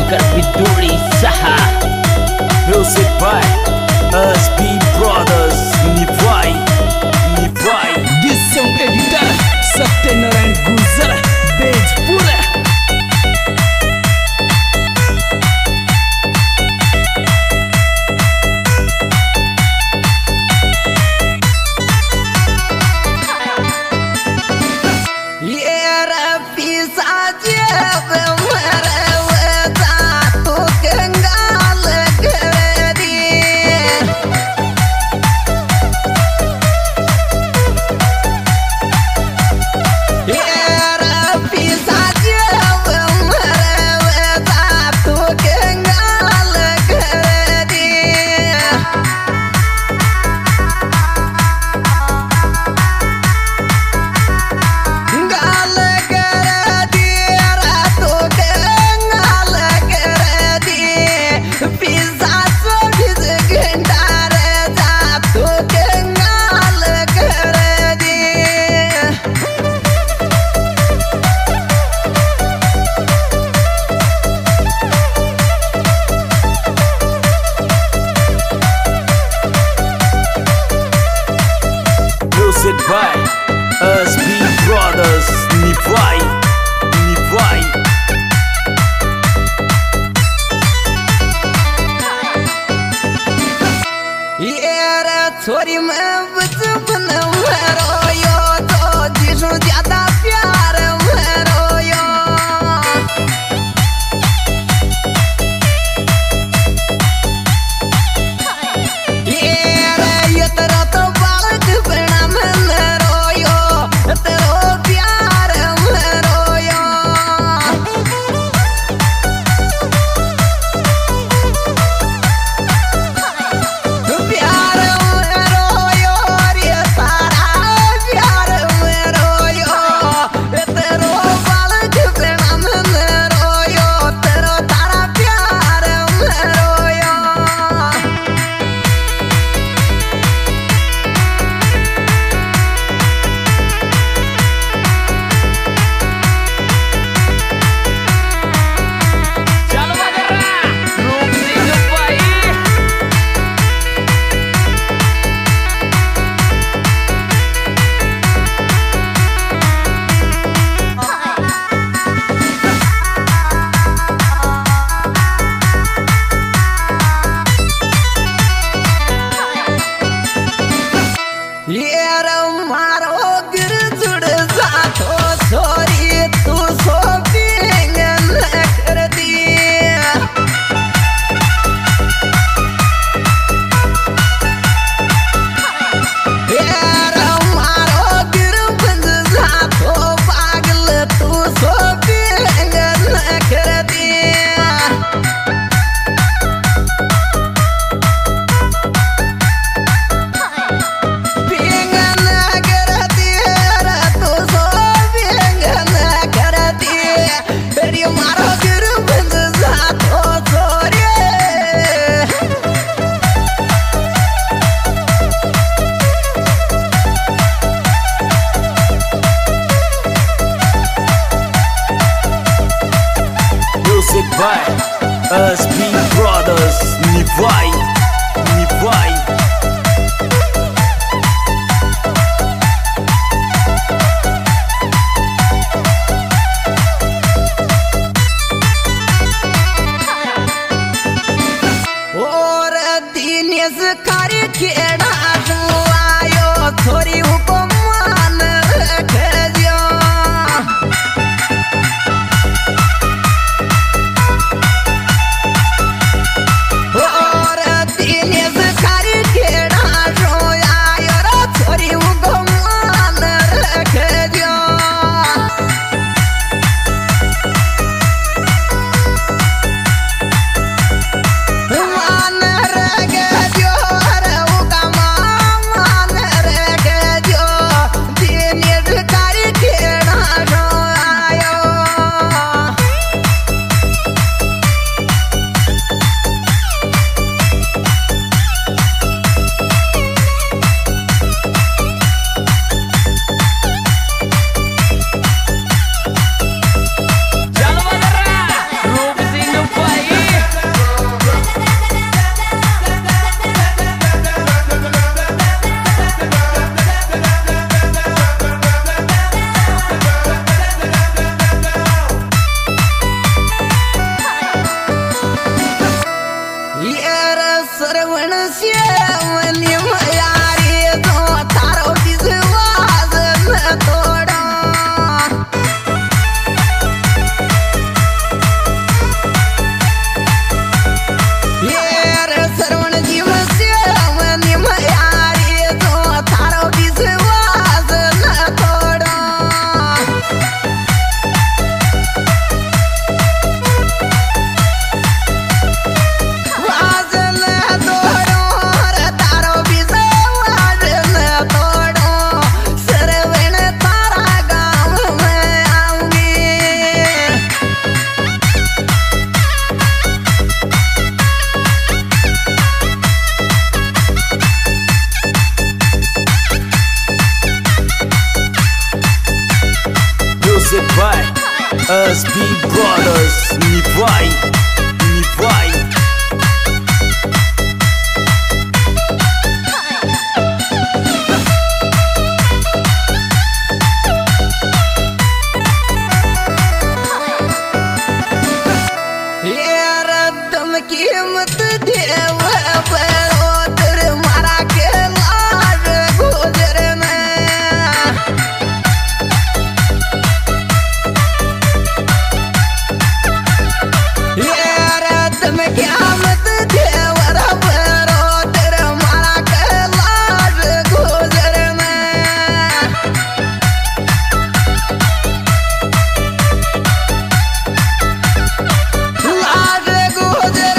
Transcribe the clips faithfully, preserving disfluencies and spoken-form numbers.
Shankar Viduri Saha. Music by S P Brothers. Nivai, Nivai. This song editor Satyanarayan Gujar Bejpura. Music by S P Brothers. Nivai, Nivai. Yeah, sorry, man, but I'm not yo. To disho zyada pyar mero yo. Yeah, ye tera to balag bana mero yo. Tero pyar mero yo. Music by S P Brothers. Nivai, Nivai. और दिनेश कार्य खेड़ा आयो थोड़ी उपमान रखजो और S B Brothers, ni vai, ni vai. कीमत देव बरोदर मारा के लाज गुजर में ये रतम कीमत देव बरोदर मारा के लाज गुजर में लाज गुजर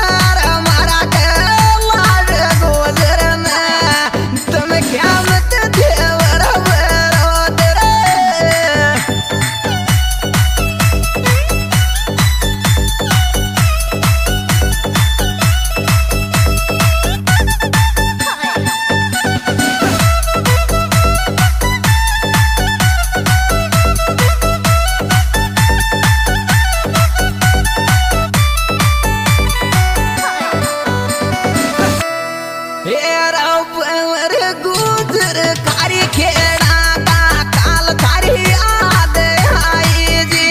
गुजर कारी खेड़ा का काल थारी याद आई जी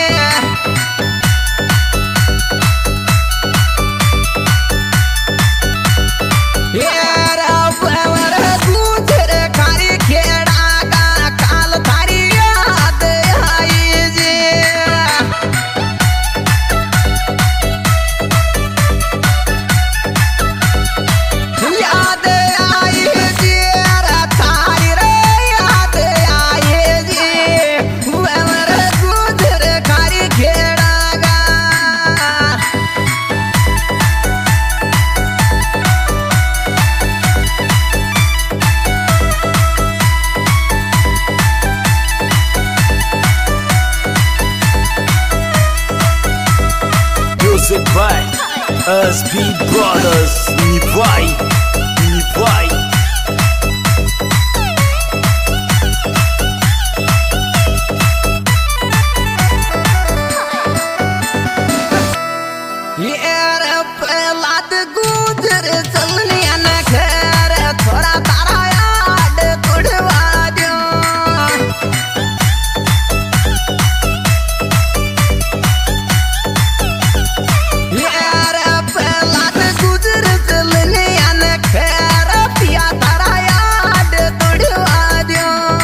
गुजर कारी खेड़ा का काल थारी याद आई जी याद Music by S B Brothers, ni vai, ni vai. यार पहलाद गुजर चलनिया न घर थोड़ा तारा याद तुड़वा दो यार पहलाद गुजर चलनिया न घर पिया तारा याद तुड़वा दो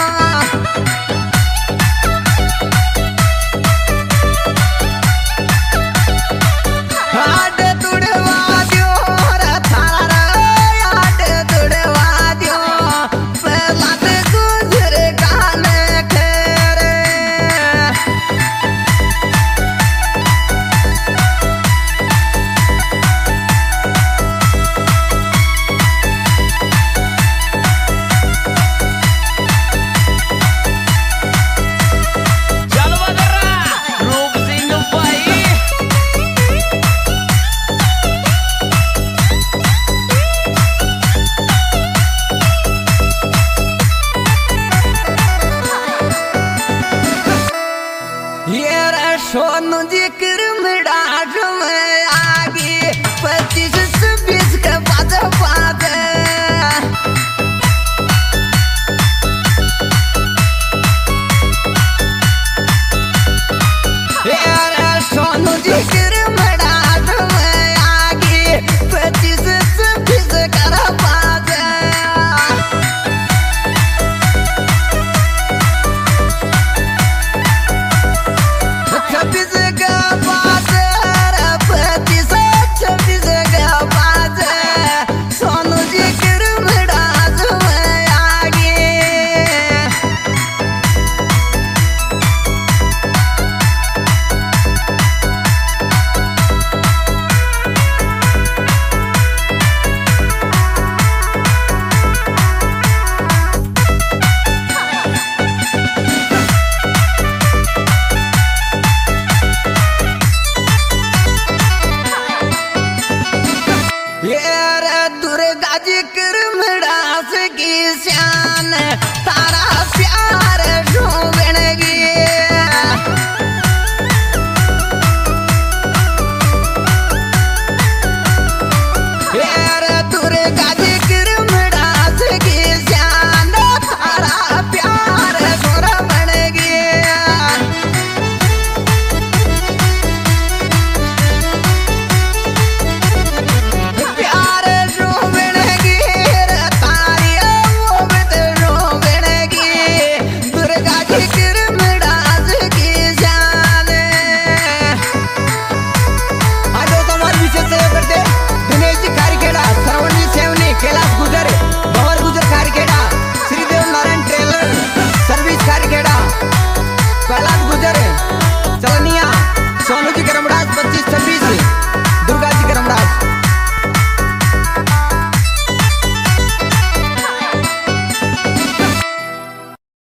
याद तुड़वा दो रे थारा याद तुड़वा दो पहलाद गुजर गाने खेरे चल बदरा रूप सिंह भाई ये रे सोनू जी किरमिड़ा में